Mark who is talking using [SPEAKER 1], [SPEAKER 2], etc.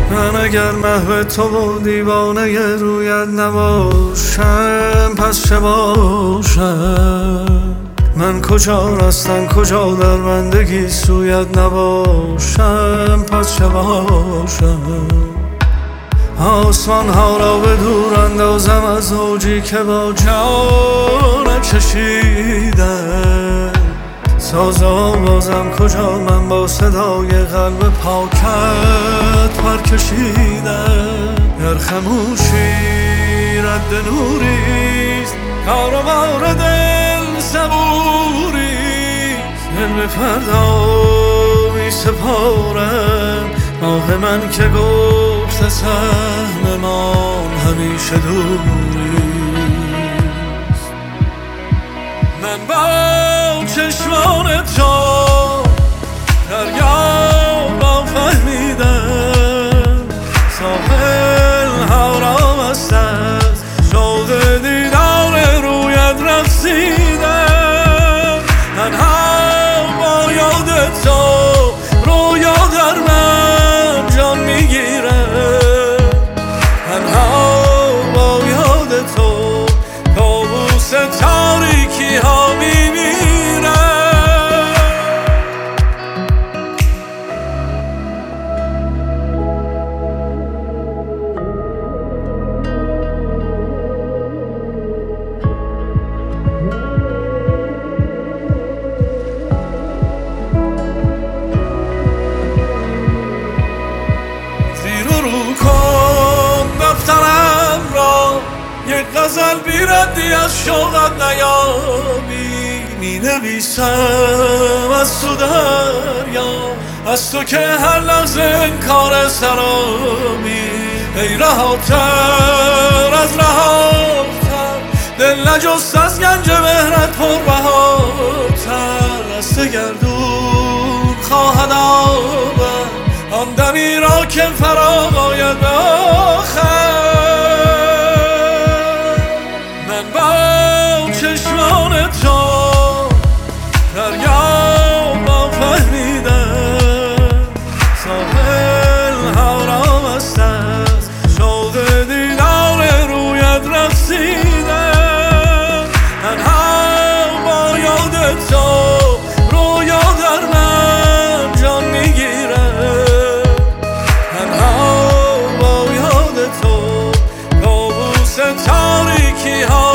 [SPEAKER 1] من اگر محو تو و دیوانه رویت نباشم پس چه باشم؟ من کجا رستم کجا در بندگی سویت نباشم پس چه باشم؟ آسمان ها را به دور اندازم از اوجی که با جان چشیدم ساز آوازم کجا من با صدای قلب پاکت پر کشیدم در خموشی رد نوریست کاروان دل صبوریست دل به فردا می سپارم ماه من که گفت سهم من همیشه دوریست من با چشمان تو دریاب را فهمیدم ساحل ها را مست از شوق دیدار رویت رقصیدم تنها با یاد تو رویا در من جان میگیره تنها با یاد تو کابوس تاریکی ها غزل بیردی از شوقت نیابی می نویسم از تو دریا از تو که هر لحظه انکار سرامی ای رهاتر از رهاتر دل نجست از گنج مهرت پربهاتر دست گردون خواهد آورد آن دمی را که فراق آید به آخر با چشمان تو دریاب را فهمیدم ساحل ها را مست از شوق دیدار رویت رقصیدم تنها با یاد تو رویا در من جان میگیره تنها با یاد تو کابوس تاریکی ها